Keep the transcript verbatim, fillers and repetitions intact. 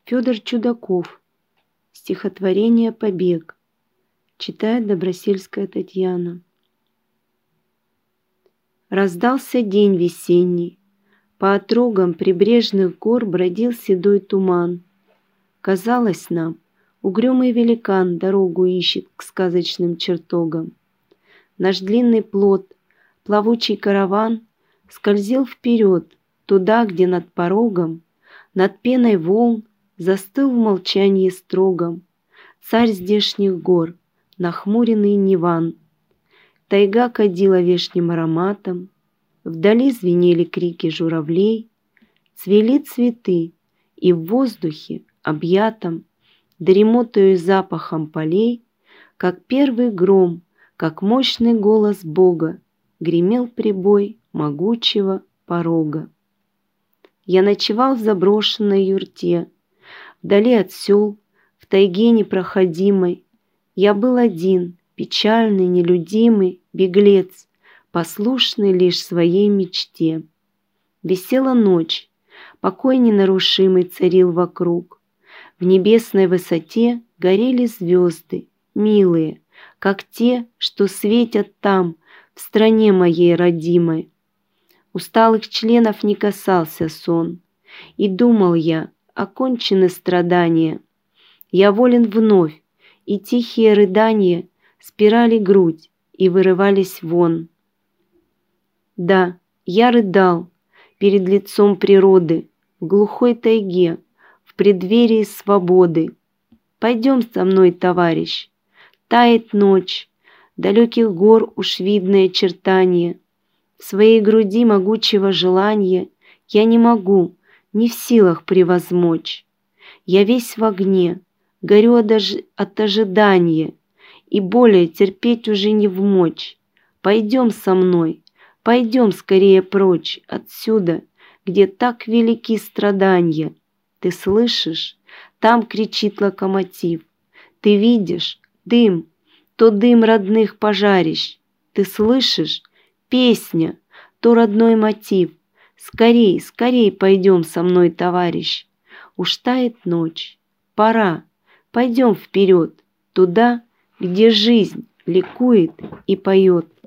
Федор Чудаков. Стихотворение «Побег». Читает Добросельская Татьяна. Раздался день весенний. По отрогам прибрежных гор бродил седой туман. Казалось нам, угрюмый великан дорогу ищет к сказочным чертогам. Наш длинный плот, плавучий караван, скользил вперед, туда, где над порогом, над пеной волн, застыл в молчании строгом царь здешних гор, нахмуренный Ниван. Тайга кадила вешним ароматом, вдали звенели крики журавлей, цвели цветы, и в воздухе, объятом дремотою запахом полей, как первый гром, как мощный голос Бога, гремел прибой могучего порога. Я ночевал в заброшенной юрте, вдали от сел, в тайге непроходимой. Я был один, печальный, нелюдимый беглец, послушный лишь своей мечте. Висела ночь, покой ненарушимый царил вокруг. В небесной высоте горели звезды, милые, как те, что светят там, в стране моей родимой. Усталых членов не касался сон, и думал я, окончены страдания. Я волен вновь, и тихие рыдания спирали грудь и вырывались вон. Да, я рыдал перед лицом природы, в глухой тайге, в преддверии свободы. Пойдем со мной, товарищ, тает ночь, далеких гор уж видное очертание. В своей груди могучего желания я не могу, не в силах превозмочь. Я весь в огне, горю от ожидания, и более терпеть уже не вмочь. Пойдем со мной, пойдем скорее прочь отсюда, где так велики страдания. Ты слышишь? Там кричит локомотив. Ты видишь? Дым, то дым родных пожарищ. Ты слышишь? Песня, то родной мотив. Скорей, скорей пойдем со мной, товарищ. Уж тает ночь, пора, пойдем вперед, туда, где жизнь ликует и поет.